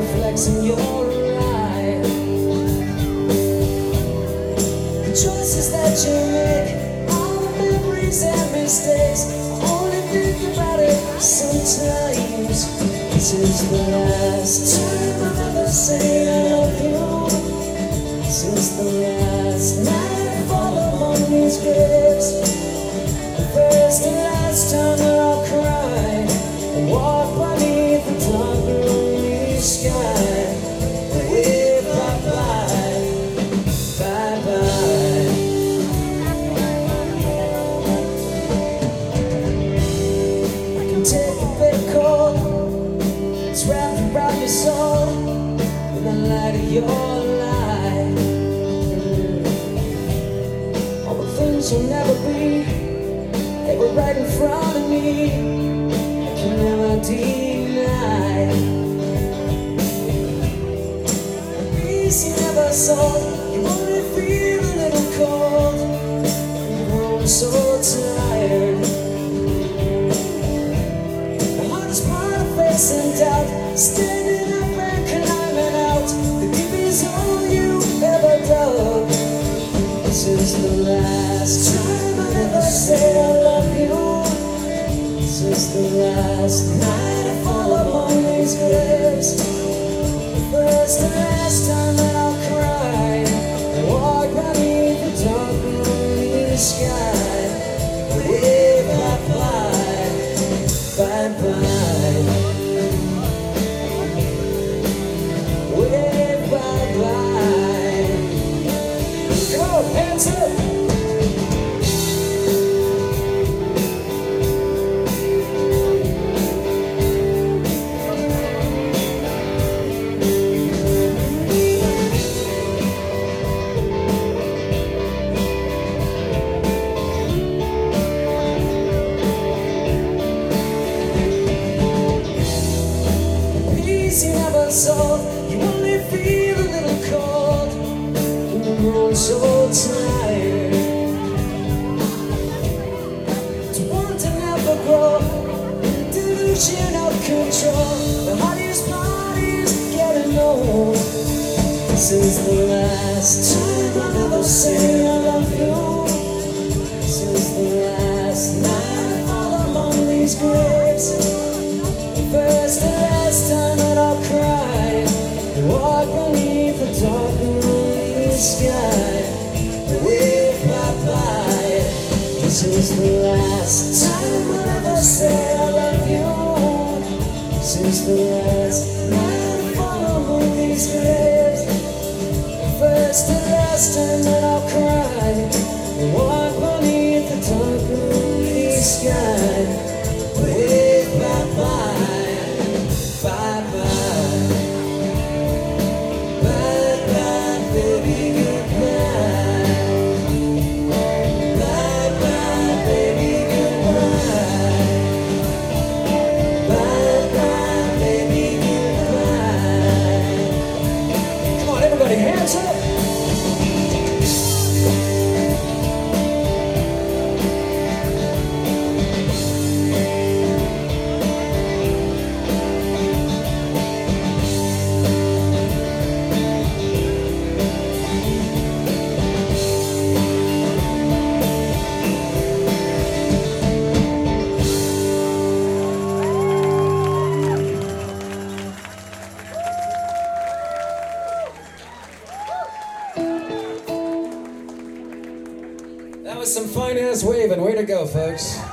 reflects in your eye. The choices that you make, all the memories and mistakes, I only think about it sometimes. This is the last time I'll ever say I love you. This is the last night I fall among these graves. The first and last time that I'll cry and walk beneath the dark gloomy sky. Wave bye-bye, bye-bye. I can take a bit cold, it's wrapped around your soul in the light of your light. All the things you'll never be, they were right in front of me, I can never deny. The peace you never saw, you only feel a little cold, and you're growing so tired. The hardest part of facing doubt, standing up and climbing out, the deep is all you ever dug. This is the last time I'll ever say I love you. This is the last night I fall among these graves. The first and last time that I'll cry and walk beneath the dark gloomy sky. Wave bye-bye, bye-bye. Wave bye-bye. Come on, hands up. You never saw, you only feel a little cold, and you're growing so tired. To want to never grow, delusion of control, the hardest part is getting old. This is the last time I'll ever say I love you. This is the last night I fall among these graves. First and last time that I'll cry and walk beneath the dark gloomy sky. Wave bye-bye. This is the last time I'll ever say I love you. This is the last night I fall among these graves. First and last time that I'll cry and walk beneath the dark gloomy sky. Wave bye-bye. Bye-bye, bye-bye, baby, goodbye. Bye-bye, baby, goodbye. Bye-bye, baby, goodbye. Come on, everybody, hands up. That was some fine-ass waving. Way to go, folks.